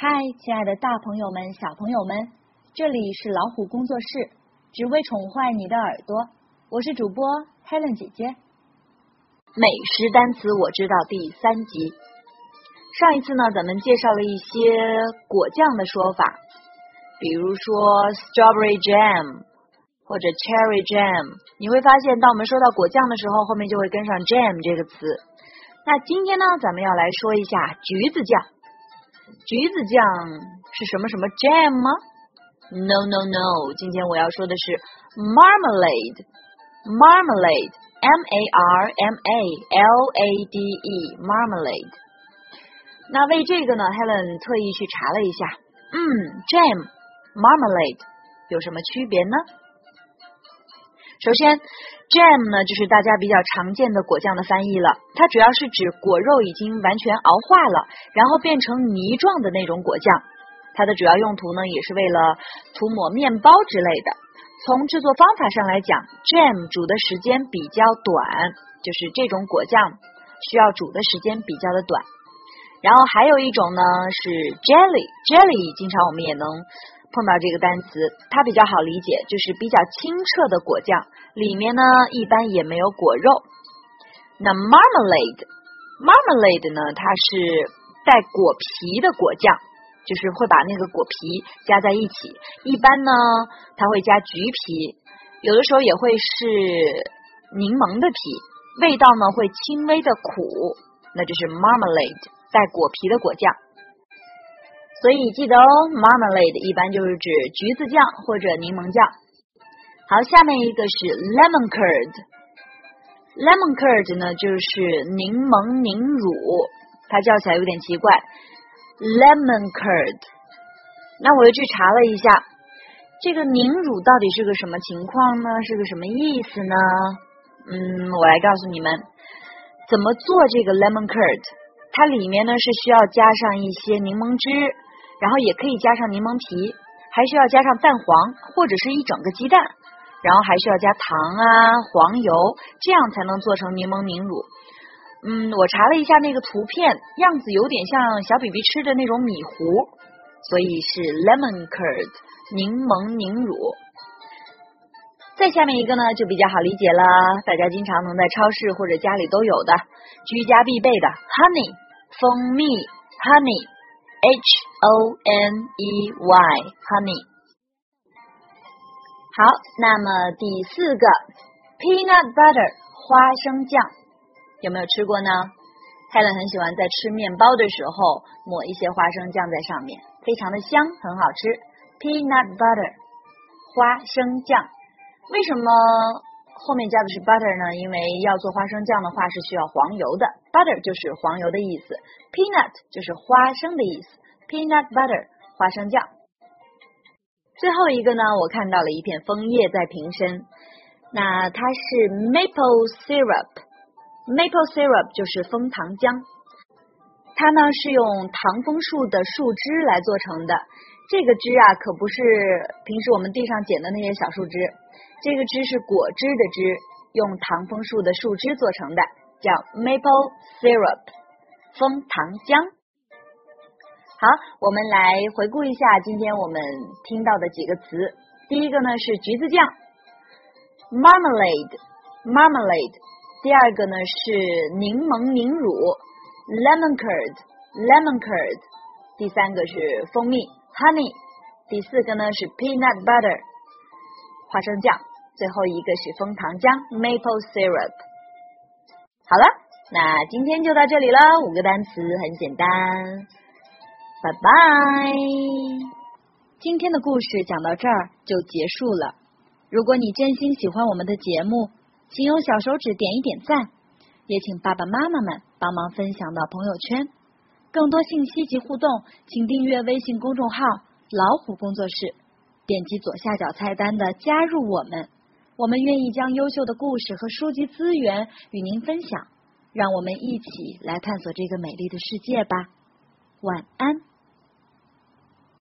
嗨，亲爱的大朋友们、小朋友们，这里是老虎工作室，只为宠坏你的耳朵。我是主播 Helen 姐姐。 美食单词我知道第3集。上一次呢，咱们介绍了一些果酱的说法，比如说 strawberry jam 或者 cherry jam。你会发现，当我们说到果酱的时候，后面就会跟上 jam 这个词。那今天呢，咱们要来说一下橘子酱。橘子酱是什么什么 jam 吗？ No no no， 今天我要说的是 marmalade M-A-R-M-A-L-A-D-E marmalade。 那为这个呢 Helen 特意去查了一下jam marmalade 有什么区别呢？首先 jam 呢就是大家比较常见的果酱的翻译了，它主要是指果肉已经完全熬化了，然后变成泥状的那种果酱。它的主要用途呢也是为了涂抹面包之类的。从制作方法上来讲， jam 煮的时间比较短，就是这种果酱需要煮的时间比较的短。然后还有一种呢是 jelly 经常我们也能碰到这个单词，它比较好理解，就是比较清澈的果酱，里面呢一般也没有果肉。那 marmalade 呢，它是带果皮的果酱，就是会把那个果皮加在一起，一般呢它会加橘皮，有的时候也会是柠檬的皮，味道呢会轻微的苦，那就是 marmalade 带果皮的果酱。所以记得哦， marmalade 一般就是指橘子酱或者柠檬酱。好，下面一个是 lemon curd 呢就是柠檬凝乳，它叫起来有点奇怪， lemon curd。 那我又去查了一下，这个凝乳到底是个什么情况呢？是个什么意思呢？我来告诉你们怎么做这个 lemon curd。 它里面呢是需要加上一些柠檬汁，然后也可以加上柠檬皮，还需要加上蛋黄或者是一整个鸡蛋，然后还需要加糖啊、黄油，这样才能做成柠檬凝乳。我查了一下那个图片，样子有点像小 BB 吃的那种米糊，所以是 lemon curd 柠檬凝乳。再下面一个呢就比较好理解了，大家经常能在超市或者家里都有的居家必备的 honey 蜂蜜 honey H-O-N-E-Y honey。 好，那么第4个 peanut butter 花生酱，有没有吃过呢？ Helen 很喜欢在吃面包的时候抹一些花生酱在上面，非常的香，很好吃。 peanut butter 花生酱，为什么后面加的是 butter 呢？因为要做花生酱的话是需要黄油的， butter 就是黄油的意思， peanut 就是花生的意思， peanut butter 花生酱。最后一个呢，我看到了一片枫叶在瓶身，那它是 maple syrup 就是枫糖浆，它呢是用糖枫树的树枝来做成的。这个枝啊可不是平时我们地上捡的那些小树枝，这个枝是果汁的汁，用糖枫树的树枝做成的，叫 maple syrup 枫糖浆。好，我们来回顾一下今天我们听到的几个词。第一个呢是橘子酱 marmalade， 第二个呢是柠檬凝乳 lemon curd， 第三个是蜂蜜 honey， 第4个呢是 peanut butter 花生酱，最后一个是枫糖浆 maple syrup。 好了，那今天就到这里了，5个单词很简单，拜拜。 今天的故事讲到这儿就结束了。如果你真心喜欢我们的节目，请用小手指点一点赞，也请爸爸妈妈们帮忙分享到朋友圈。更多信息及互动，请订阅微信公众号老虎工作室，点击左下角菜单的加入我们，我们愿意将优秀的故事和书籍资源与您分享，让我们一起来探索这个美丽的世界吧。晚安。